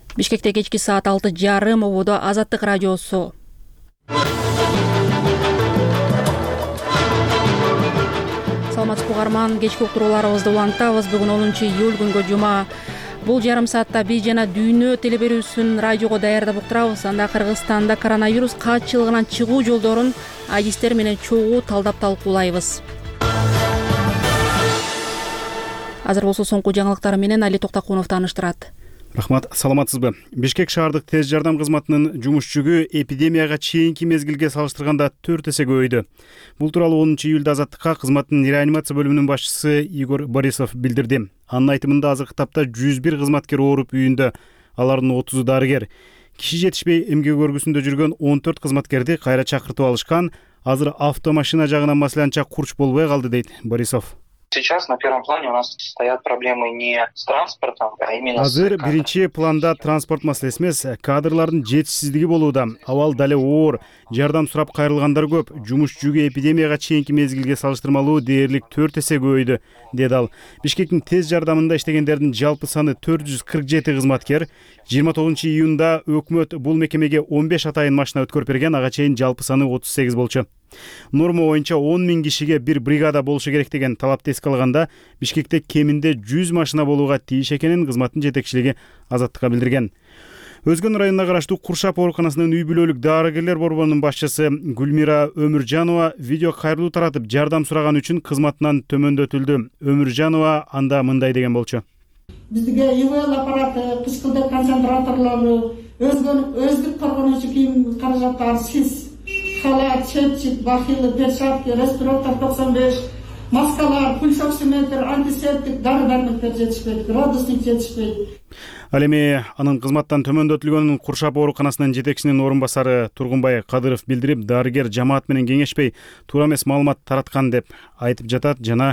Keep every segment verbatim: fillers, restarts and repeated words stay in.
Бишкекте кечки саат алты жарым ободо Азаттык радиосу. Саламатсызбы угарман, кечки уктурууларыбызды улантабыз. Бүгүн онунчу июль күнгө жума. Бул жарым саатта биз жана дүйнө телеберүүсүн радиого даярдап уктурабыз. Анда Кыргызстанда коронавирус катчылыгынан чыгуу жолдорун адистер менен чогуу талдап талкуулайбыз. Азыр болсо соңку жаңылыктар менен Али Токтакунов тааныштырат. Рахмат, саламатсызбы. Бишкек шаардык тез жардам кызматынын жумуш жүгү эпидемияга чейинки мезгилге салыштырганда төрт эсе көбөйдү. Бул тууралуу онунчу июлда Азаттыкка кызматтын реанимация бөлүмүнүн башчысы Игорь Борисов билдирди. Анын айтымында азыркы тапта жүз бир кызматкер ооруп үйүндө, алардын отузу дарыгер. Киши жетишпей эмгек өргүсүндө жүргөн он төрт кызматкерди кайра чакыртып алышкан. Азыр автомашина жагынан маселе анча курч болбой калды, дейт Борисов. Сейчас на первом плане у нас стоят проблемы не с транспортом, а именно с Азыр биринчи планда транспорт маселеси эмес, кадрлардын жетишсиздиги болууда. Абал дале оор, жардам сурап кайрылгандар көп. Жумуш жүгү эпидемияга чейинки мезгилге салыштырмалуу дээрлик төрт эсе көбөйдү, деди ал. Бишкектин тез жардамында иштегендердин жалпы саны төрт жүз кырк жети кызматкер. жыйырма тогузунчу июнда өкмөт бул мекемеге он беш атайын машина өткөрүп берген, ага чейин жалпы саны отуз сегиз болчу. Норма боюнча он миң кишиге бир бригада болушу керек деген талапты эске алганда, Бишкекте кеминде жүз машина болууга тийиш экенин кызматтын жетекчилиги Азаттыкка билдирген. Өзгөн районуна караштуу Куршап ооруканасынын үй бүлөлүк дарыгерлер борборунун башчысы Гүлмира Өмүржанова видео кайрылуу таратып жардам сураган үчүн кызматынан төмөндөтүлдү. Өмүржанова анда мындай деген болчу. Бизге ИВЛ аппараты, кычкылдык концентраторлору, өздүк коргонуучу кийим каражаттары, сиз халат, чепчик, бахилы, перчатки, респиратор токсон беш, маскалар, пульсоксиметр, антисептик, дары-дармектер жетишпейт, градусник жетишпейт. Ал эми анын кызматтан төмөндөтүлгөнүн Куршап ооруканасынын жетекчисинин орун басары Тургунбай Кадыров билдирип, дарыгер жамаат менен кеңешпей туура эмес маалымат тараткан деп айтып жатат жана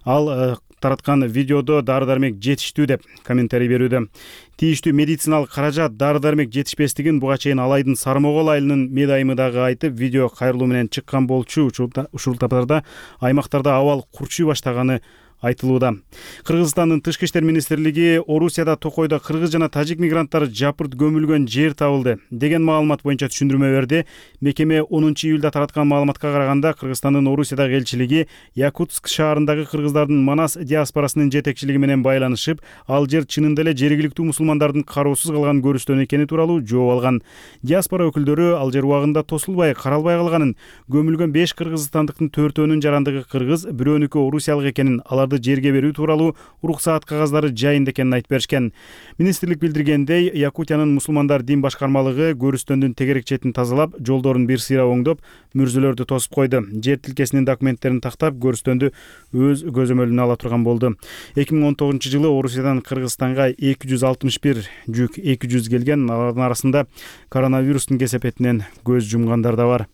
ал тараткан видеодо дары-дармек жетиштүү деп комментарий берүүдө. Тийиштүү медициналык каражат, дары-дармек жетишпестигин буга чейин Алайдын Сармогол айылынын медайымы дагы айтып, видео кайрылуу менен чыккан болчу. Ушул таптарда аймактарда абал курчуй баштаганы айтылууда. Кыргызстандын Тышкы иштер министрлиги Орусияда Токойдо кыргыз жана тажик мигранттары жапырт көмүлгөн жер табылды деген маалымат боюнча түшүндүрмө берди. Мекеме онунчу июлда тараткан маалыматка караганда, Кыргызстандын Орусиядагы элчилиги Якутск шаарындагы кыргыздардын Манас диаспорасынын жетекчилиги менен байланышып, ал жер чынында эле жергиликтүү мусулмандардын кароосуз калган көрүстөн экени тууралуу жооп алган. Диаспора өкүлдөрү ал жер убагында тосулбай, каралбай калганын, көмүлгөн беш кыргызстандыктын төртөөнүн жарандыгы кыргыз, бирөөнүкү орусиялык экенин, алар жерге берүү тууралуу уруксаат кагаздары жайында экенин айтып беришкен. Министрлик билдиргендей, Якутиянын мусулмандар дин башкармалыгы көрүстөндүн тегерек четин тазалап, жолдорун бир сыйра оңдоп, мүрзөлөрдү тосуп койду. Жер тилкесинин документтерин тактап, көрүстөндү өз көзөмөлүнө ала турган болду. эки миң он тогузунчу жылы Орусиядан Кыргызстанга эки жүз алтымыш бир жүк эки жүз келген, алардын арасында коронавирустун кесепетинен көз жумгандар да бар.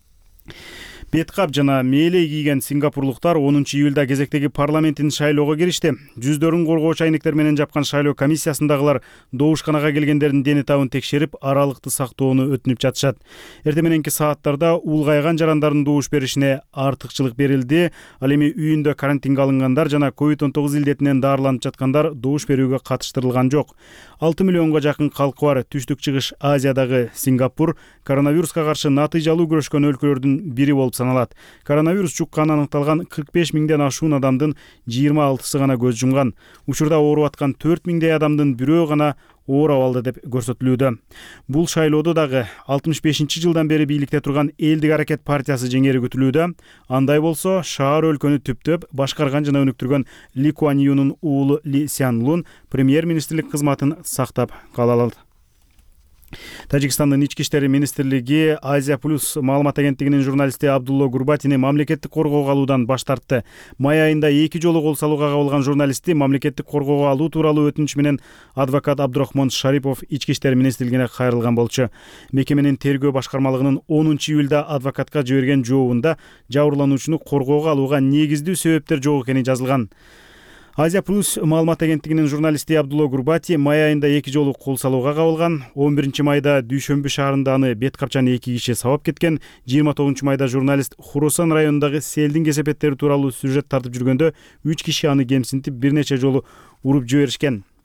Беткап жана мээлей кийген сингапурлуктар онунчу июлда кезектеги парламенттин шайлоого киришти. Жүздөрүн коргоо чайниктер менен жапкан шайлоо комиссиясындагылар добушканага келгендердин дени табын текшерип, аралыкты сактоону өтүнүп жатышат. Эртең мененки сааттарда улгайган жарандардын добуш беришине артыкчылык берилди. Ал эми үйүндө карантинге алынгандар жана ковид он тогуз илдетинен даарыланып жаткандар добуш берүүгө катыштырылган жок. алты миллионго жакын калкы бар Түштүк Чыгыш Азиядагы Сингапур коронавируска каршы натыйжалуу күрөшкөн өлкөлөрдүн бири болуп саналат. Коронавирус жукканы аныкталган кырк беш миңден ашуун адамдын жыйырма алтысы гана көз жумган. Учурда ооруп аткан төрт миңдей адамдын бирөө гана оор абалда деп көрсөтүлүүдө. Бул шайлоодо дагы алтымыш бешинчи жылдан бери бийликте турган Элдик аракет партиясы жеңери күтүлүүдө. Андай болсо, шаар өлкөнү түптөп башкарган жана өнүктүргөн Ли Куан Юнун уулу Ли Сян Лун премьер-министрлик кызматын сактап кала алат. Тажикстандын ички иштери министрлиги Азия плюс маалымат агенттигинин журналисти Абдулло Гурбатини мамлекеттик коргоого алуудан баш тартты. Май айында эки жолу кол салууга кабылган журналистти мамлекеттик коргоого алуу тууралуу өтүнүч менен адвокат Абдурахман Шарипов ички иштер министрлигине кайрылган болчу. Мекеменин тергөө башкармалыгынын онунчу июлда адвокатка жиберген жообунда жабырлануучуну коргоого алууга негиздүү себептер жок экени жазылган. Азия плюс маалымат агенттигинин журналисти Абдулло Гурбати май айында эки жолу кол салууга кабылган. он биринчи майда Дүйшөмбү шаарында аны бет капчаны эки киши сабап кеткен. жыйырма тогузунчу майда журналист Хурусан районундагы селдин кесепеттери тууралуу сюжет тартып жүргөндө үч киши аны кемсинтип бир нече жолу уруп жиберишкен.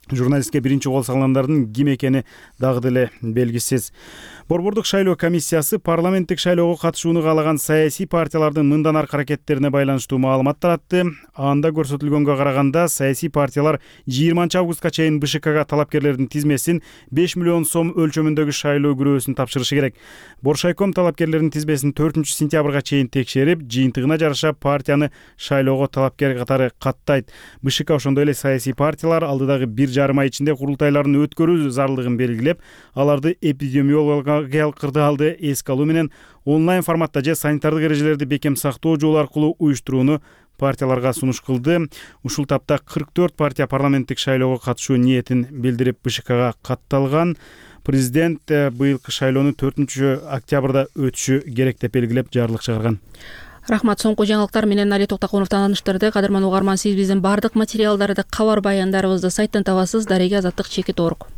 журналистке биринчи кол салгандардын ким экени дагы деле белгисиз. Борбордук шайлоо комиссиясы парламенттик шайлоого катышууну каалаган саясий партиялардын мындан аркы аракеттерине байланыштуу маалымат таратты. Анда көрсөтүлгөнгө караганда саясий партиялар жыйырманчы августка чейин БШКга талапкерлердин тизмесин беш миллион сом өлчөмүндөгү шайлоо күрөөсүн тапшырышы керек. Боршайком талапкерлердин тизмесин төртүнчү сентябрга чейин текшерип, жыйынтыгына жараша партияны шайлоого талапкер катары каттайт. БШК ошондой эле саясий партиялар алдыдагы бир жарым ай ичинде курултайларын өткөрүү зарылдыгын белгилеп, аларды эпидемиологиялык кырдаалды эске алуу менен онлайн форматта же санитардык эрежелерди бекем сактоо жолу аркылуу уюштурууну партияларга сунуш кылды. Ушул тапта кырк төрт партия парламенттик шайлоого катышуу ниетин билдирип БШКга катталган. Президент быйылкы шайлоону төртүнчү октябрда өтүшү керек деп белгилеп жарлык чыгарган. Рахмат. Соңку жаңылыктар менен Али Токтокунов таныштырды. Кадырман угарман, сиз биздин бардык материалдарды, кабар баяндарыбызды сайттан табасыз. Дареге Азаттык, Чеки Торг.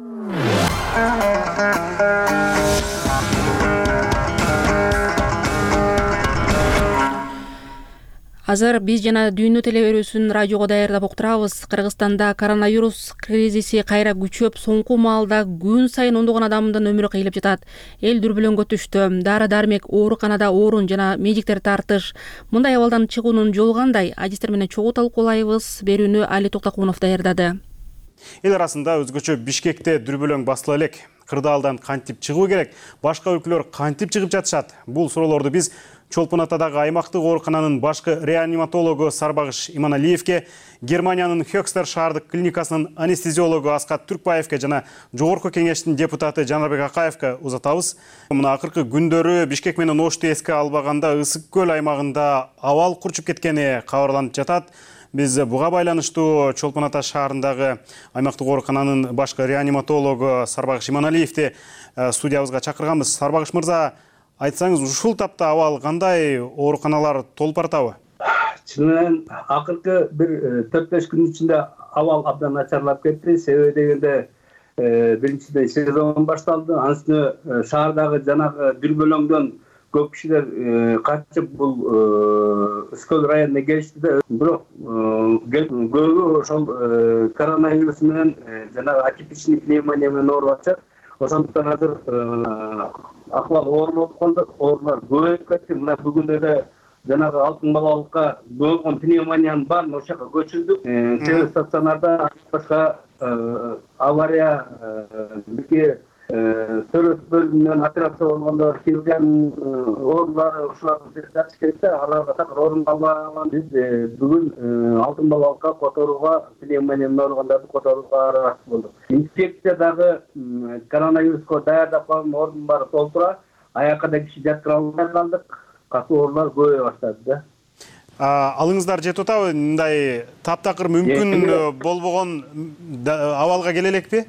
Азыр биз жана дүйнө телеберүүсүн радиого даярдап уктурабыз. Кыргызстанда коронавирус кризиси кайра күчөп, соңку маалда күн сайын ондогон адамдын өмүрү кыйылып жатат. Эл дүрбөлөңгө түштү. Дары-дармек, ооруканада орун жана медиктер тартыш. Мындай абалдан чыгуунун жолу кандай? Адистер менен чогуу талкуулайбыз. Берүүнү Али Токтокунов даярдады. Эл арасында өзгөчө Бишкекте дүрбөлөң басыла элек. Кырдаалдан кантип чыгуу керек? Башка өлкөлөр кантип чыгып жатышат? Бул суроолорду биз Чолпон Атадагы аймактык оорукананын башкы реаниматологу Сарбагыш Иманалиевке, Германиянын Хёкстер шаардык клиникасынын анестезиологу Аскат Түркбаевке жана Жогорку кеңештин депутаты Жанарбек Акаевке узатабыз. Мына акыркы күндөрү Бишкек менен Ошту эске албаганда Ысык көл аймагында абал курчуп кеткени кабарланып жатат. Биз буга байланыштуу Чолпон Ата шаарындагы аймактык оорукананын башкы реаниматологу Сарбагыш Иманалиевди студиябызга чакырганбыз. Сарбагыш мырза, айтсаңыз, ушул тапта абал кандай, ооруканалар толуп баратабы? Чынымен акыркы бир төрт беш күн ичинде абал абдан начарлап кетти. Себеби дегенде биринчиден сезон башталды. Анысына шаардагы жанагы дүрбөлөңдөн көп кишилер качып бул Ыскөл районуна келишти да, бирок көбү ошол коронавирус менен жанагы атипичный пневмония менен ооруп атышат. Ошондуктан азыр акыбал оор болуп калды, оорулар көбөйүп кетти. Мына бүгүн эле жанагы алтын балалыкка болгон пневмониянын баарын ошол жака көчүрдүк. Себеби стационарда башка авария, бирге төрөт бөлүмүнөн операция болгондор, хирургиянын оорулары ушуларды жатыш керек да, аларга так орун калбаган. Биз бүгүн алтын балалыкка которууга, пневмония менен ооругандарды которууга аракет болдук. Инфекциядагы коронавируска даярдап калган ордун баары толтура, аякка да киши жаткыра албай калдык. Катуу оорулар көбөйө баштады да. Алыңыздар жетип атабы? Мындай таптакыр мүмкүн болбогон абалга келе элекпи?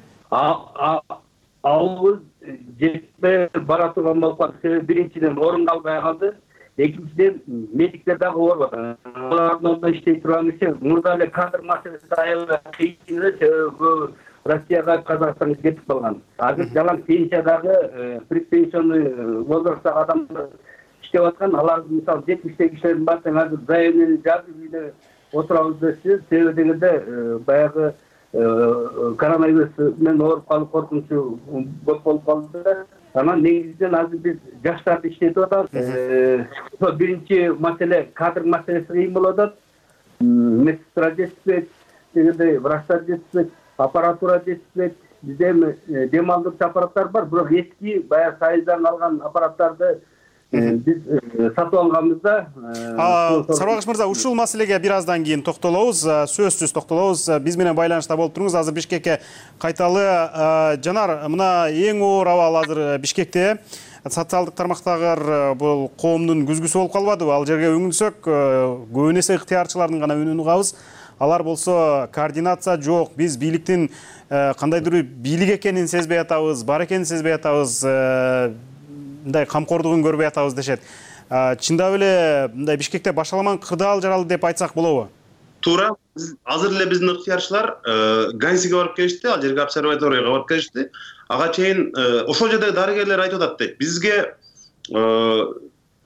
Абалыбыз жетпей бара турган болуп калды. Себеби биринчиден орун калбай калды, экинчиден медиктер дагы ооруп атат. Алардын ордунда иштей турган киши мурда эле кадр маселеси аябай кыйын эле, себеби Россияга, Казакстанга кетип калган. Азыр жалаң пенсиядагы предпенсионный возрасттагы адамдар иштеп аткан. Алардын мисалы жетимиштеги кишилердин баардыгы азыр заявление жазып үйдө отурабыз дешти. Себеби дегенде баягы коронавирус менен ооруп калып коркунучу көп болуп калды. Анан негизинен азыр биз жаштарды иштетип атабыз. Биринчи маселе кадр маселеси кыйын болуп атат. Медсестра жетишпейт, дегендей врачтар жетишпейт, аппаратура жетишпейт. Бизде эми дем алдырчу аппараттар бар, бирок эски баягы сайыздан калган аппараттарды биз сатып алганбыз да. Сарбагыш мырза, ушул маселеге бир аздан кийин токтолобуз, сөзсүз токтолобуз. Биз менен байланышта болуп туруңуз. Азыр Бишкекке кайталы. Жанар, мына эң оор абал азыр Бишкекте. Социалдык тармактагы бул коомдун күзгүсү болуп калбадыбы? Ал жерге үңүлсөк, көбүн эсе ыктыярчылардын гана үнүн угабыз. Алар болсо координация жок. Биз бийликтин кандайдыр бийлик экенин сезбей атабыз, бар экенин сезбей атабыз. Мындай камкордугун көрбөй атабыз дешет. Чындап эле мындай Бишкекте башаламан кырдаал жаралды деп айтсак болобу? Туура. Азыр эле биздин ыктыярчылар Ганьсиге барып келишти, ал жерге обсерваторияга барып келишти. Ага чейин ошол жердеги дарыгерлер айтып атат дейт. Бизге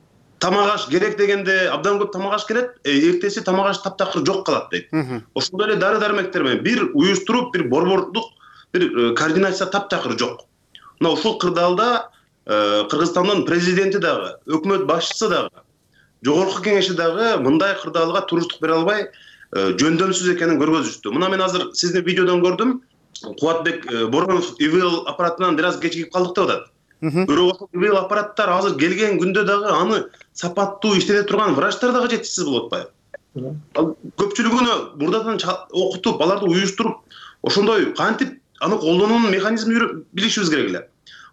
тамак аш керек дегенде абдан көп тамак аш келет, эртеси тамак аш таптакыр жок калат дейт. Ошондой эле дары дармектер менен бир уюштуруп, бир борбордук бир координация таптакыр жок. Мына ушул кырдаалда Кыргызстандын президенти дагы, өкмөт башчысы дагы, жогорку кеңеши дагы мындай кырдаалга туруштук бере албай жөндөмсүз экенин көргөзүштү. Мына мен азыр сиздин видеодон көрдүм. Кубатбек Боронов ИВЛ аппаратынан бир аз кечигип калдык деп атат. Бирок ошол ИВЛ аппараттар азыр келген күндө дагы аны сапаттуу иштете турган врачтар дагы жетишсиз болуп атпайбы? Көпчүлүгүнө мурдадан окутуп, аларды уюштуруп, ошондой кантип аны колдонуунун механизмин билишибиз керек эле.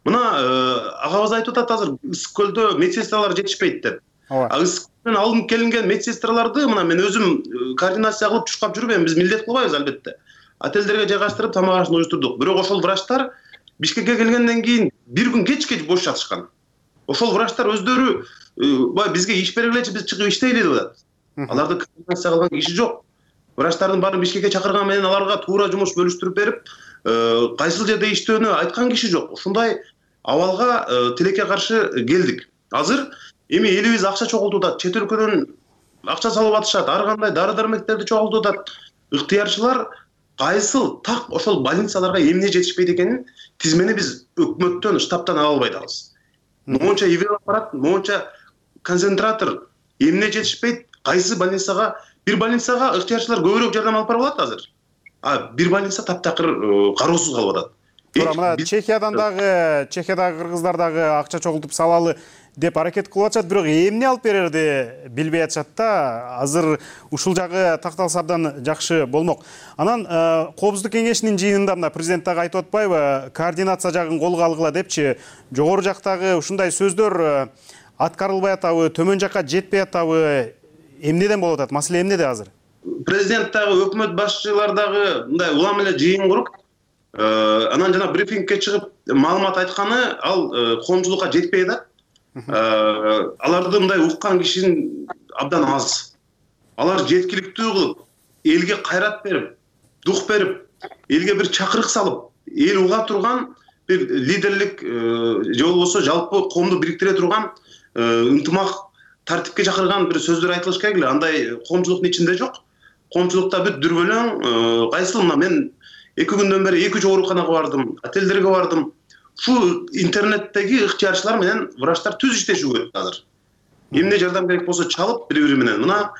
Мына агабыз айтып атат азыр Ысык көлдө медсестралар жетишпейт деп. А Ысык көлдөн алынып келинген медсестраларды мына мен өзүм координация кылып чуркап жүрүп, эми биз милдет кылбайбыз албетте. Отелдерге жайгаштырып тамак ашын уюштурдук. Бирок ошол врачтар Бишкекке келгенден кийин бир күн кеч-кеч бош жатышкан. Ошол врачтар өздөрү бай бизге иш бергилечи, биз чыгып иштейли деп атат. Аларды координация кылган киши жок. Врачтардын баарын Бишкекке чакырган менен аларга туура жумуш бөлүштүрүп берип, кайсыл жерде иштөөнү айткан киши жок. Ушундай абалга тилекке каршы келдик. Азыр эми элибиз акча чогултуп атат, чет өлкөдөн акча салып атышат, ар кандай дары-дармектерди чогултуп атат. Ыктыярчылар кайсыл так ошол больницаларга эмне жетишпейт экенин тизмени биз өкмөттөн, штабтан ала албай атабыз. Моунча ИВЛ аппарат, моунча концентратор эмне жетишпейт, кайсы больницага, бир больницага ыктыярчылар көбүрөөк жардам алып бара алат азыр. А бир больница таптакыр кароосуз калып атат. Туура, мына Чехиядан дагы, Чехиядагы кыргыздар дагы акча чогултуп салалы деп аракет кылып атышат, бирок эмне алып берерди билбей атышат да. Азыр ушул жагы такталса абдан жакшы болмок. Анан Коопсуздук кеңешинин жыйынында мына президент дагы айтып атпайбы, координация жагын колго алгыла депчи, жогору жактагы ушундай сөздөр аткарылбай атабы, төмөн жакка жетпей атабы, эмнеден болуп атат? Маселе эмнеде азыр? Президент дагы, өкмөт башчылар дагы мындай улам эле жыйын куруп, анан жана брифингке чыгып маалымат айтканы ал коомчулукка жетпей да. Аларды мындай уккан кишинин абдан аз. Алар жеткиликтүү кылып, элге кайрат берип, дух берип, элге бир чакырык салып, эл уга турган бир лидерлик же болбосо жалпы коомду бириктире турган ынтымак тартипке чакырган бир сөздөр айтылыш керек эле. Андай коомчулуктун ичинде жок. Коомчулукта бүт дүрбөлөң, кайсыл мына мен эки күндөн бери эки ооруканага бардым, отелдерге бардым. Шу интернеттеги ыктыярчылар менен врачтар түз иштешүү керек азыр. Эмне жардам керек болсо чалып бири-бири менен. Мына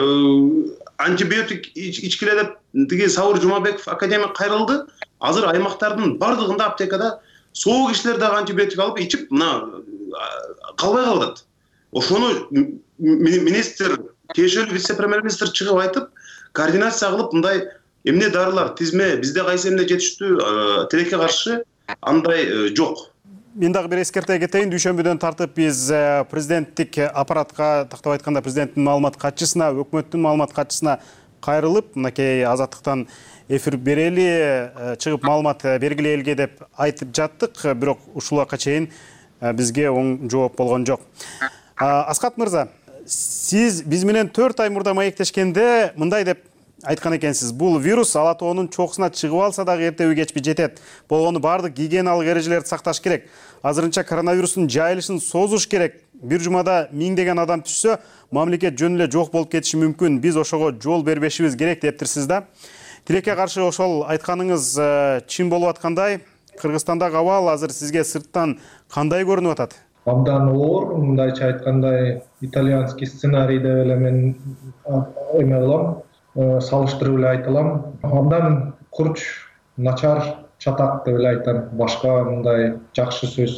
антибиотик ичкиле деп тиги Сауыр Жумабеков академик кайрылды. Азыр аймактардын бардыгында аптекада соо кишилер дагы антибиотик алып ичип, мына калбай калып атат. Ошону министр, тиешелүү вице-премьер-министр чыгып айтып, координация кылып мындай эмне дарылар, тизме, бизде кайсы эмне жетиштүү, тилекке каршы андай жок. Мен дагы бир эскерте кетейин, дүйшөмбүдөн тартып биз президенттик аппаратка, тактап айтканда президенттин маалымат катчысына, өкмөттүн маалымат катчысына кайрылып, мынакей Азаттыктан эфир берели, чыгып маалымат бергиле элге деп айтып жаттык, бирок ушул убакка чейин бизге оң жооп болгон жок. Аскат мырза, сиз биз менен төрт ай мурда маектешкенде мындай деп айткан экенсиз. Бул вирус ала тоонун чокусуна чыгып алса дагы эртеби кечпи жетет. Болгону бардык гигиеналык эрежелерди сакташ керек. Азырынча коронавирустун жайылышын созуш керек. Бир жумада миңдеген адам түшсө, мамлекет жөн эле жок болуп кетиши мүмкүн. Биз ошого жол бербешибиз керек дептирсиз да. Тилекке каршы ошол айтканыңыз чын болуп аткандай, Кыргызстандагы абал азыр сизге сырттан кандай көрүнүп атат? Абдан оор, мындайча айтканда итальянский сценарий деп эле мен эме кылам. Салыштырып эле айта алам. Абдан курч, начар, чатак деп эле айтам. Башка мындай жакшы сөз.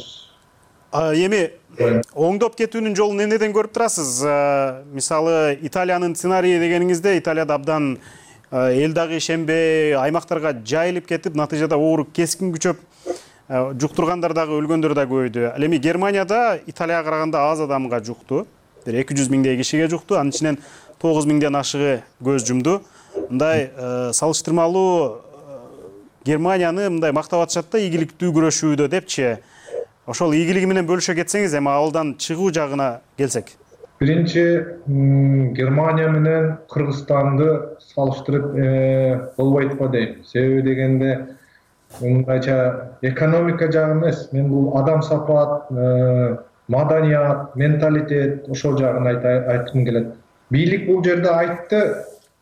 Эми оңдоп кетүүнүн жолун эмнеден көрүп турасыз? Мисалы, Италиянын сценарийи дегениңизде, Италияда абдан эл дагы ишенбей, аймактарга жайылып кетип, натыйжада оору кескин күчөп, жуктургандар дагы өлгөндөр да көбөйдү. Ал эми Германияда Италияга караганда аз адамга жукту. Бир эки жүз миңдей кишиге жукту. Анын ичинен тогуз миңден ашыгы көз жумду. Мындай салыштырмалуу Германияны мындай мактап атышат да, ийгиликтүү күрөшүүдө депчи. Ошол ийгилиги менен бөлүшө кетсеңиз, эми абалдан чыгуу жагына келсек. Биринчи, Германия менен Кыргызстанды салыштырып болбойт го дейм. Себеби дегенде мындайча экономика жагы эмес, мен бул адам сапат, маданият, менталитет ошол жагын айткым келет. Бийлик бул жерде айтты,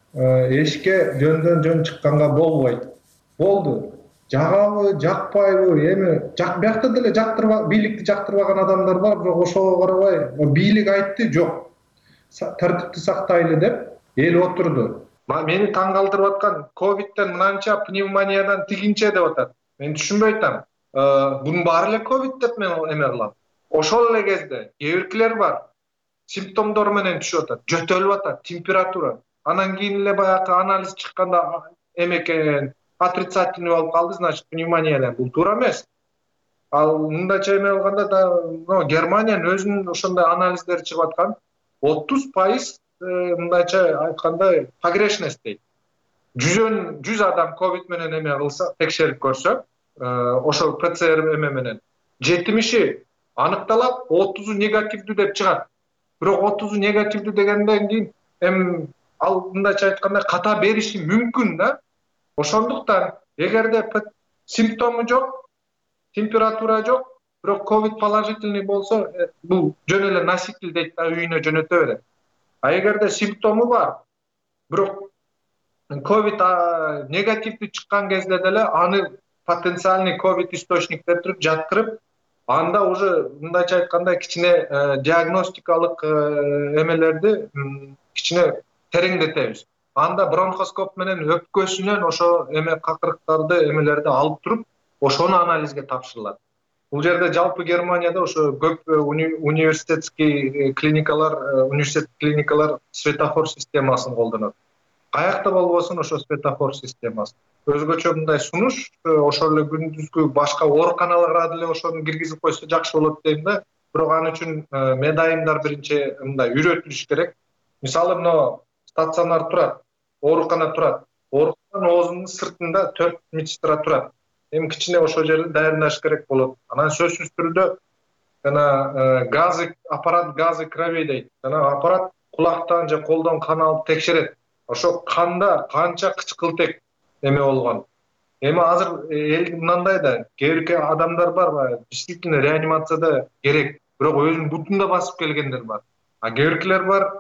эшикке жөндөн жөн чыкканга болбойт. Болду. Жагабы, жакпайбы, эми жак биякта деле жактырбак, бийликти жактырбаган адамдар бар, бирок ошого карабай, бийлик айтты, жок. Тартипти сактайлы деп эл отурду. Мени таң калтырып аткан ковидтен мынанча, пневмониядан тигинче деп атат. Мен түшүнбөй атам. Бунун баары эле ковид деп мен эме кылам. Ошол эле кезде кээ биркилер бар. Симптомдор менен түшүп атат, жөтөлүп атат, температура. Анан кийин эле баягы анализ чыкканда эмекен отрицательный болуп калды, значит, пневмония эле. Бул туура эмес. Ал мындайча эме кылганда да Германиянын өзүнүн ошондой анализдери чыгып аткан. отуз пайыз мындайча айтканда погрешность дейт. жүз жүз адам ковид менен эме кылса, текшерип көрсө, ошол ПЦР эме менен жетимиши аныкталат, отузу негативдүү деп чыгат. Бирок отузу негативдүү дегенден кийин эми ал мындайча айтканда ката бериши мүмкүн да. Ошондуктан эгерде симптому жок, температура жок, бирок ковид положительный болсо, бул жөн эле носитель дейт да, үйүнө жөнөтө берет. А эгерде симптому бар, бирок ковид негативдүү чыккан кезде деле аны потенциальный ковид источник деп туруп жаткырып, анда уже мындайча айтканда кичине диагностикалык эмелерди кичине тереңдетебиз. Анда бронхоскоп менен өпкөсүнөн ошо эме какырыктарды эмелерди алып туруп, ошону анализге тапшырылат. Бул жерде жалпы Германияда ошо көп университетский клиникалар, университет клиникалар светофор системасын колдонот. Каякта болбосун ошо светофор системасы. Өзгөчө мындай сунуш, ошол эле күндүзгү башка ооруканаларга деле ошону киргизип койсо жакшы болот дейм да. Бирок аны үчүн медайымдар биринчи мындай үйрөтүлүш керек. Мисалы, мына стационар турат, оорукана турат. Оорукананын оозунун сыртында төрт медсестра турат. Эми кичине ошол жерде даярдаш керек болот. Анан сөзсүз түрдө жана газы, аппарат газы крови дейт. Жана аппарат кулактан же колдон кан алып текшерет. Ошо канда канча кычкылтек эме болгон. Эми азыр эл мындай да, кээ бир адамдар бар, действительно реанимацияда керек, бирок өзүнүн бутунда басып келгендер бар. А кээ биркилер бар,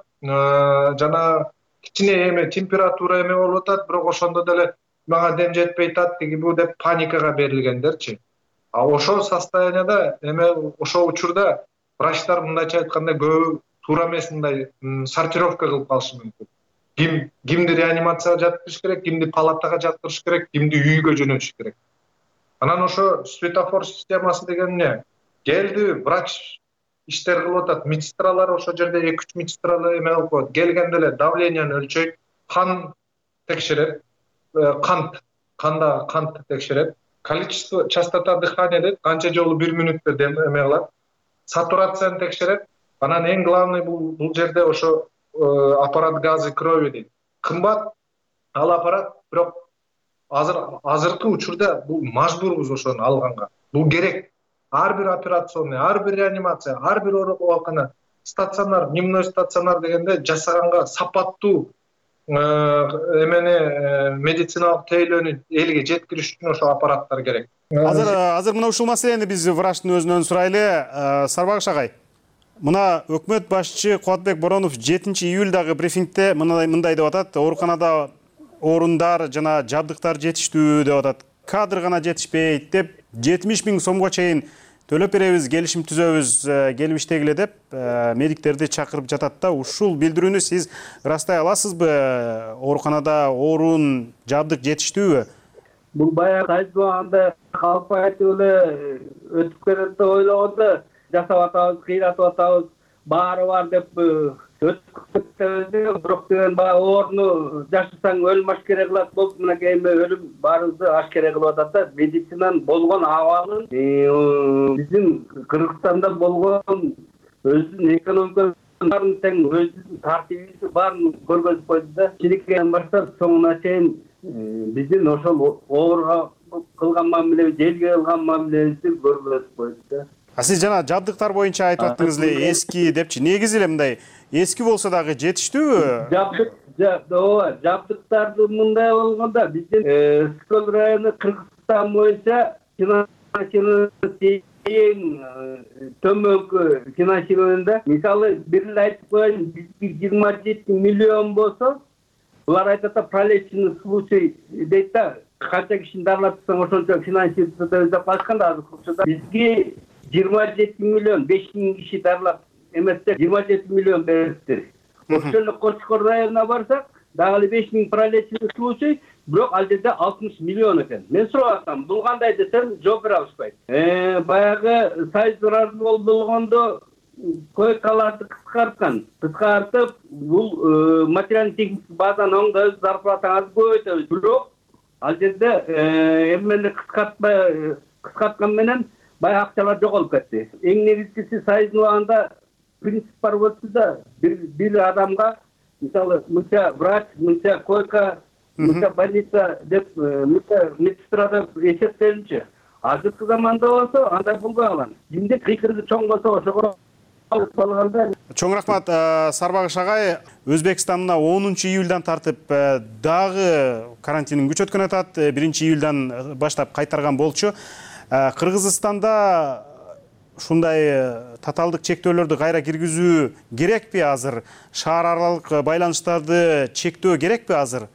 жана кичине эме температура эме болуп атат, бирок ошондо деле мага дем жетпей атат, тиги бу деп паникага берилгендерчи. А ошол состоянияда эме ошол учурда врачтар мындайча айтканда көбү туура эмес мындай сортировка кылып калышы мүмкүн. Ким кимди реанимацияга жаткырыш керек, кимди палатага жаткырыш керек, кимди үйгө жөнөтүш керек. Анан ошо светофор системасы деген эмне? Келди, врач иштер кылып атат, медсестралар ошол жерде эки үч медсестралар эме кылып коет. Келгенде эле давленияны өлчөйт, кан текшерет, кант, канда кант текшерет, количество, частота дыхания дейт, канча жолу бир мүнөттө дем эме кылат, сатурацияны текшерет. Анан эң главный бул бул жерде ошо аппарат газы крови дейт. Кымбат ал аппарат, бирок азыр азыркы учурда бул мажбурбуз ошону алганга. Бул керек. Ар бир операционный, ар бир реанимация, ар бир оорукана, стационар, дневной стационар дегенде жасаганга сапаттуу эмени медициналык тейлөөнү элге жеткириш үчүн ошо аппараттар керек. Азыр азыр мына ушул маселени биз врачтын өзүнөн сурайлы. Сарбагыш агай, мына өкмөт башчы Кубатбек Боронов жетинчи июлдагы брифингде мындай деп атат: ооруканада орундар жана жабдыктар жетиштүү деп атат. Кадр гана жетишпейт деп, жетимиш миң сомго чейин төлөп беребиз, келишим түзөбүз, келип иштегиле деп медиктерди чакырып жатат да. Ушул билдирүүнү сиз ырастай аласызбы? Ооруканада орун, жабдык жетиштүүбү? Бул баягы айтылгандай калп айтып эле өтүп кетет деп ойлогондо жасап атабыз, кыйратып атабыз, баары бар деп өтүп кетебиз. Бирок деген баягы орну жашасаң өлүм ашкере кылат болуп, мынакей өлүм баарыбызды ашкере кылып атат да. Медицинанын болгон абалын биздин Кыргызстанда болгон өзүнүн экономикасын тең өзүнүн тартибиси баарын көргөзүп койду да. Кичинекейден баштап соңуна чейин биздин ошол ооруга кылган мамилебиз, элге кылган мамилебизди көргөзүп койду да. А сиз жана жабдыктар боюнча айтып аттыңыз эле, эски депчи. Негизи эле мындай эски болсо дагы жетиштүүбү? Жабдык, ооба, жабдыктарды мындай болгондо биздин Скөл району Кыргызстан боюнча эң төмөнкү финансирование мисалы бир эле айтып коеюн, бизге жыйырма жети миллион болсо, булар айтат да пролеченный случай дейт да, канча кишини дарылатсаң ошончо финансирование деп калышкан да азыр учурда. Бизге жыйырма жети миллион, беш миң киши дарылап эместе жыйырма жети миллион бериптир. Ошол эле Кочкор районуна барсак, дагы эле беш миң пролеченный случай, бирок ал жерде алтымыш миллион экен. Мен сурап атам, бул кандай десем, жооп бере алышпайт. Э, баягы сайздар болгондо койкаларды кыскарткан. Кыскартып, бул материалдык техник базаны оңдойбуз, зарплатаңызды көбөйтөбүз. Бирок ал жерде эмнени кыскартпай кыскарткан менен баягы акчалар жоголуп кетти. Эң негизгиси сайзыбагында принцип бар болсо да, бир бир адамга мисалы мынча врач, мынча койка, мынча больница деп мынча медсестра деп эсептелинчи. Азыркы заманда болсо андай болбой калган. Кимде кыйкырыгы чоң болсо ошого алып калганда. Чоң рахмат Сарбагыш агай. Өзбекстан мына онунчу июльдан тартып дагы карантинин күчөткөн атат. биринчи июльдан баштап кайтарган болчу. Кыргызстанда ушундай татаалдык чектөөлөрдү кайра киргизүү керекпи азыр? Шаар аралык байланыштарды чектөө керекпи азыр?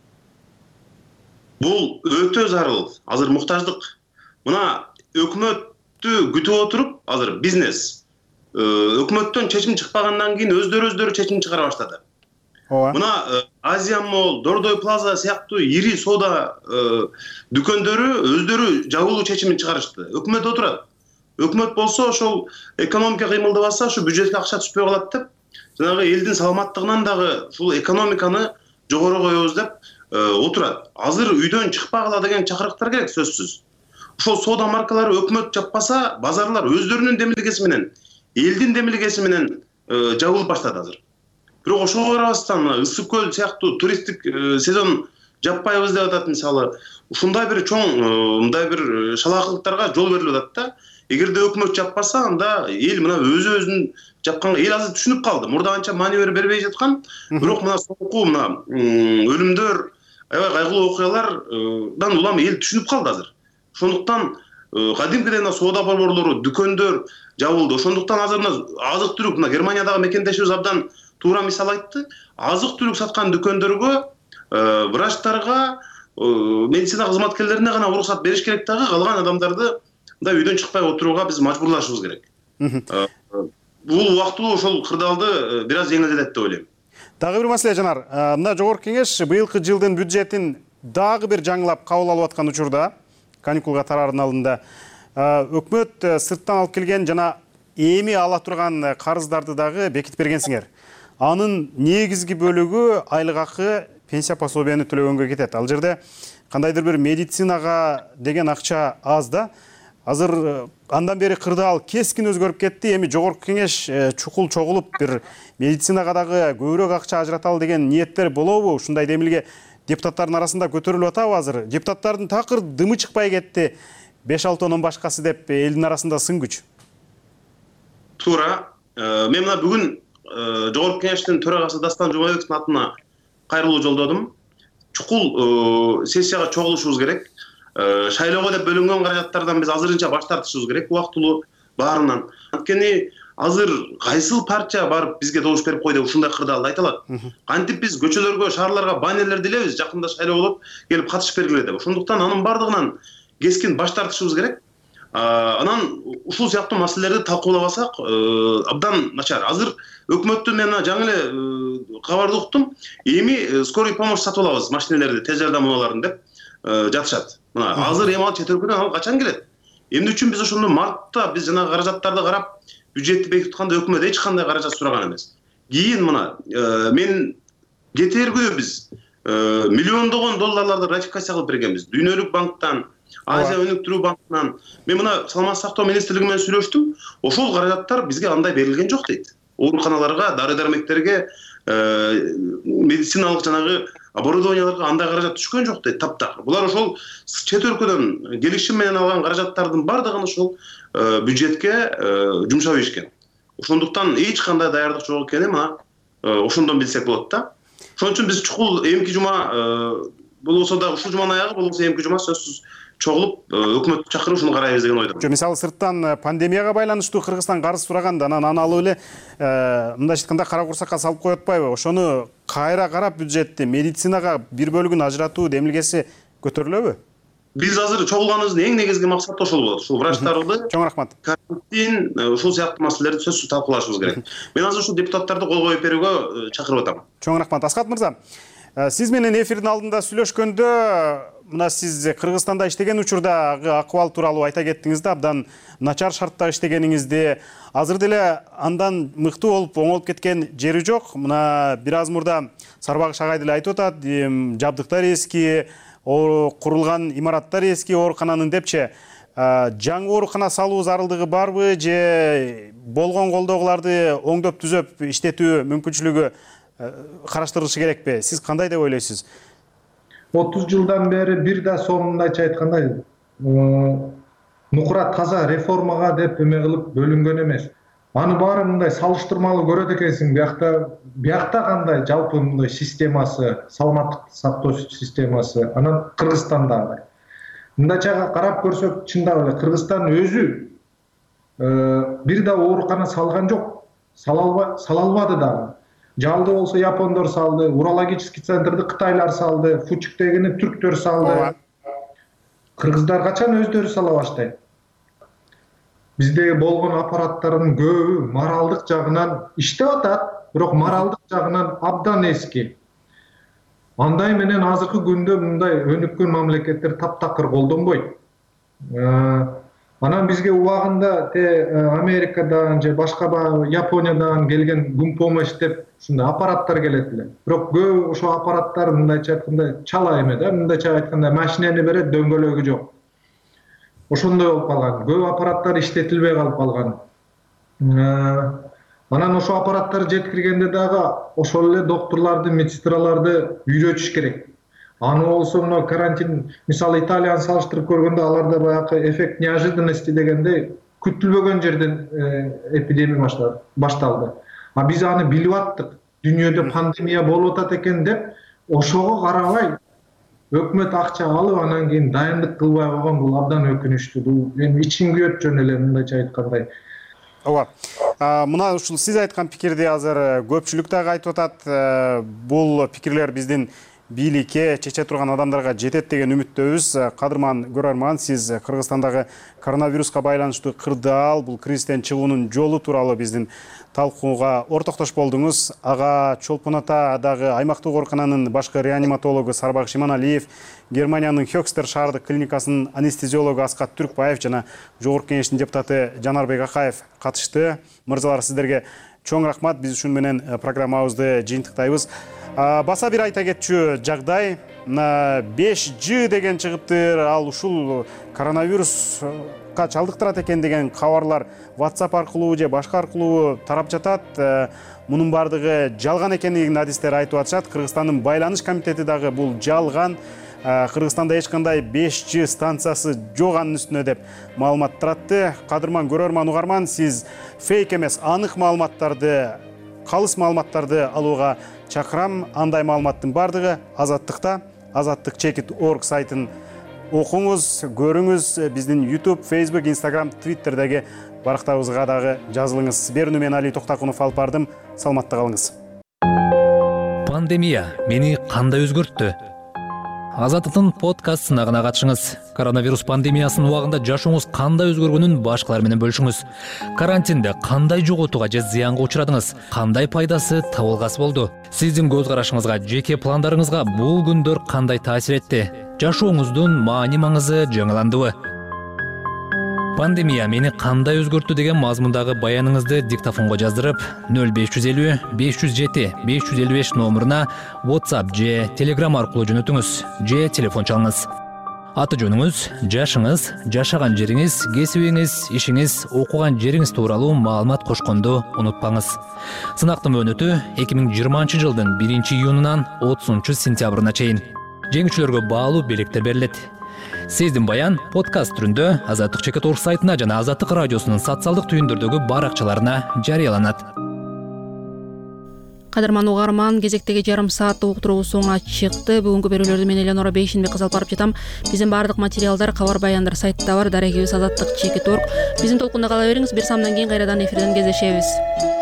Бул өтө зарыл. Азыр муктаждык. Мына өкмөттү күтүп отуруп, азыр бизнес өкмөттөн чечим чыкпагандан кийин өздөрү өздөрү чечим чыгара баштады. Мына Азия Молл, Дордой Плаза сыяктуу ири соода дүкөндөрү өздөрү жабылуу чечимин чыгарышты. Өкмөт отурат. Өкмөт болсо ошол экономика кыймылдабаса, ушу бюджетке акча түшпөй калат деп, жанагы элдин саламаттыгынан дагы ушул экономиканы жогору коебуз деп отурат. Азыр үйдөн чыкпагыла деген чакырыктар керек сөзсүз. Ошол соода маркалары өкмөт жаппаса, базарлар өздөрүнүн демилгеси менен, элдин демилгеси менен жабылып баштады азыр. Бирок ошого карабастан Ысык көл сыяктуу туристтик сезон жаппайбыз деп атат мисалы. Ушундай бир чоң, мындай бир шалаакылыктарга жол берилип атат да. Эгерде өкмөт жаппаса, анда эл мына өзү өзүн жапканга эл азыр түшүнүп калды. Мурда анча маневр бербей жаткан, бирок мына соңку мына өлүмдөр, аябай кайгылуу окуялардан улам эл түшүнүп калды азыр. Ошондуктан кадимкидей мына соода борборлору, дүкөндөр жабылды. Ошондуктан азыр мына азык-түлүк, мына Германиядагы мекендешибиз абдан туура мисал айтты. Азык-түлүк саткан дүкөндөргө, врачтарга, медицина кызматкерлерине гана уруксат бериш керек дагы, калган адамдарды да үйдөн чыкпай отурууга биз мажбурлашыбыз керек. Бул убактылуу ошол кырдаалды бир аз жеңилдетет деп ойлойм. Дагы бир маселе жанар. Мына жогорку кеңеш быйылкы жылдын бюджетин дагы бир жаңылап кабыл алып аткан учурда, каникулга тараардын алдында өкмөт сырттан алып келген жана эми ала турган карыздарды дагы бекитип бергенсиңер. Анын негизги бөлүгү айлык акы, пенсия пособияны төлөгөнгө кетет. Ал жерде кандайдыр бир медицинага деген акча аз да. Азыр андан бери кырдаал кескин өзгөрүп кетти. Эми жогорку кеңеш чукул чогулуп бир медицинага дагы көбүрөөк акча ажыраталы деген ниеттер болобу? Ушундай демилге депутаттардын арасында көтөрүлүп атабы азыр? Депутаттардын такыр дымы чыкпай кетти. беш алты онун башкасы деп элдин арасында сын күч. Туура. Мен мына бүгүн жогорку кеңештин төрагасы Дастан Жумабековдун атына кайрылуу жолдодум. Чукул сессияга чогулушубуз керек. Шайлоого деп бөлүнгөн каражаттардан биз азырынча баш тартышыбыз керек, убактылуу баарынан. Анткени азыр кайсыл партия барып бизге добуш берип кой деп ушундай кырдаалды айта алат. Кантип биз көчөлөргө, шаарларга баннерлер делебиз, жакында шайлоо болуп келип катышып бергиле деп. Ошондуктан анын бардыгынан кескин баш тартышыбыз керек. Анан ушул сыяктуу маселелерди талкуулабасак абдан начар. Азыр өкмөттүн мен жаңы эле кабарды уктум. Эми скорый помощь сатып алабыз, машинелерди, тез жардам унааларын деп жатышат. Мына азыр эми ал чет өлкөдөн ал качан келет? Эмне үчүн биз ошондо мартта биз жана каражаттарды карап бюджетти бекитип атканда өкмөт эч кандай каражат сураган эмес. Кийин мына мен кетээргү биз миллиондогон долларларды ратификация кылып бергенбиз. Дүйнөлүк банктан, Азия өнүктүрүү банкынан. Мен мына саламаттык сактоо министрлиги менен сүйлөштүм. Ошол каражаттар бизге андай берилген жок дейт. Ооруканаларга, дары-дармектерге, медициналык жанагы оборудованияларга андай каражат түшкөн жок дейт таптакыр. Булар ошол чет өлкөдөн келишим менен алган каражаттардын бардыгын ошол бюджетке жумшап ийишкен. Ошондуктан эч кандай даярдык жок экенин мына ошондон билсек болот да. Ошон үчүн биз чукул эмки жума болсо да ушул жуманын аягы болсо эмки жума сөзсүз чогулуп өкмөттү чакырып ушуну карайбыз деген ойдомун. Мисалы сырттан пандемияга байланыштуу Кыргызстан карыз сураганда анан аны алып эле мындайча айтканда кара курсакка салып коюп атпайбы? Ошону кайра карап бюджетти медицинага бир бөлүгүн ажыратуу демилгеси көтөрүлөбү? Биз азыр чогулганыбыздын эң негизги максаты ошол болот. Ушул врачтарды, чоң рахмат. Карантин, ушул сыяктуу маселелерди сөзсүз талкуулашыбыз керек. Мен азыр ушул депутаттарды кол коюп берүүгө чакырып атам. Чоң рахмат. Аскат мырза, сиз менен эфирдин алдында сүйлөшкөндө мына сиз Кыргызстанда иштеген учурдагы акыбал тууралуу айта кеттиңиз да, абдан начар шартта иштегениңизди, азыр деле андан мыкты болуп оңолуп кеткен жери жок. Мына бир аз мурда Сарбагыш агай деле айтып атат, жабдыктар эски, курулган имараттар эски оорукананын депчи. Жаңы оорукана салуу зарылдыгы барбы же болгон колдогуларды оңдоп түзөп иштетүү мүмкүнчүлүгү караштырылышы керекпи? Сиз кандай деп ойлойсуз? отуз жылдан бери бир да сонундайча айткандай нукура таза реформага деп эме кылып бөлүнгөн эмес. Аны баары мындай салыштырмалуу көрөт экенсиң. Биякта биякта кандай жалпы мындай системасы, саламаттык сактоо системасы, анан Кыргызстандагы. Мындайча карап көрсөк, чындап эле Кыргызстан өзү бир да оорукана салган жок. Сала албады дагы. Жалды болсо япондор салды, урологический центрди кытайлар салды, Фучуктегини түрктөр салды. Кыргыздар качан өздөрү сала баштайт? Биздеги болгон аппараттардын көбү моралдык жагынан иштеп атат, бирок моралдык жагынан абдан эски. Андай менен азыркы күндө мындай өнүккөн мамлекеттер таптакыр колдонбойт. Анан бизге убагында те Америкадан же башка Япониядан келген гумпомощь деп ушундай аппараттар келет эле. Бирок көп ошо аппараттар мындайча айтканда чала эме да, мындайча айтканда машинени берет, дөңгөлөгү жок. Ошондой болуп калган. Көп аппараттар иштетилбей калып калган. Анан ошо аппараттар жеткиргенде дагы ошол эле докторлорду, медсестраларды үйрөтүш керек. Аны болсо мына карантин, мисалы Италияны салыштырып көргөндө аларда баягы эффект неожиданности дегенде күтүлбөгөн жерден эпидемия башталды. А биз аны билип аттык. Дүйнөдө пандемия болуп атат экен деп, ошого карабай өкмөт акча алып, анан кийин дайындык кылбай койгон бул абдан өкүнүчтүү. Бул эми ичим күйөт жөн эле мындайча айткандай. Ооба. Мына ушул сиз айткан пикирди азыр көпчүлүк дагы айтып атат. Бул пикирлер биздин бийликке, чече турган адамдарга жетет деген үмүттөбүз. Кадырман көрөрман, сиз Кыргызстандагы коронавируска байланыштуу кырдаал, бул кризистен чыгуунун жолу тууралуу биздин талкууга ортоктош болдуңуз. Ага Чолпон ата дагы аймактык оорукананын башкы реаниматологу Сарбагыш Иманалиев, Германиянын Хёкстер шаардык клиникасынын анестезиологу Аскат Түркбаев жана Жогорку Кеңештин депутаты Жанарбек Акаев катышты. Мырзалар, сиздерге чоң рахмат. Биз ушун менен программабызды жыйынтыктайбыз. Баса бир айта кетчү жагдай, беш жи деген чыгыптыр. Ал ушул коронавируска чалдыктырат экен деген кабарлар WhatsApp аркылуу же башка аркылуу тарап жатат. Мунун бардыгы жалган экендигин адистер айтып атышат. Кыргызстандын байланыш комитети дагы бул жалган, Кыргызстанда эч кандай беш жи станциясы жок анын үстүнө деп маалымат таратты. Кадырман көрөрман угарман, сиз фейк эмес, анык маалыматтарды, калыс маалыматтарды алууга чакырам. Андай маалыматтын бардыгы Азаттыкта, азаттык чекит точка орг сайтын окуңуз, көрүңүз. Биздин YouTube, Facebook, Instagram, Twitterдеги барактарыбызга дагы жазылыңыз. Берүүнү мен Али Токтакунов алып бардым. Саламатта калыңыз. Пандемия мени кандай өзгөрттү? Азаттыктын подкаст сынагына катышыңыз. Коронавирус пандемиясынын убагында жашооңуз кандай өзгөргөнүн башкалар менен бөлүшүңүз. Карантинде кандай жоготууга же зыянга учурадыңыз? Кандай пайдасы, табылгасы болду? Сиздин көз карашыңызга, жеке пландарыңызга бул күндөр кандай таасир этти? Жашооңуздун маани маңызы жаңыландыбы? Пандемия мени кандай өзгөрттү деген мазмундагы баяныңызды диктофонго жаздырып, нөл беш жүз элүү беш жүз жети беш жүз элүү беш номуруна WhatsApp же Telegram аркылуу жөнөтүңүз же телефон чалыңыз. Аты жөнүңүз, жашыңыз, жашаган жериңиз, кесибиңиз, ишиңиз, окуган жериңиз тууралуу маалымат кошконду унутпаңыз. Сынактын мөөнөтү эки миң жыйырманчы жылдын биринчи июнунан отузунчу сентябрына чейин. Жеңүүчүлөргө баалуу белектер берилет. Сиздин баян подкаст түрүндө азаттык чекит точка орг сайтына жана Азаттык радиосунун социалдык түйүндөрдөгү баракчаларына жарыяланат. кадырман угарман, кезектеги жарым сааттык уктуруубуз соңуна чыкты. Бүгүнкү берүүлөрдү мен Элеонора Бейшинбек кызы алып барып жатам. Биздин баардык материалдар кабар баяндар сайтта бар. Дарегибиз Азаттык чеки торг. Биздин толкунда кала бериңиз. Бир самдан кийин кайрадан эфирден кездешебиз.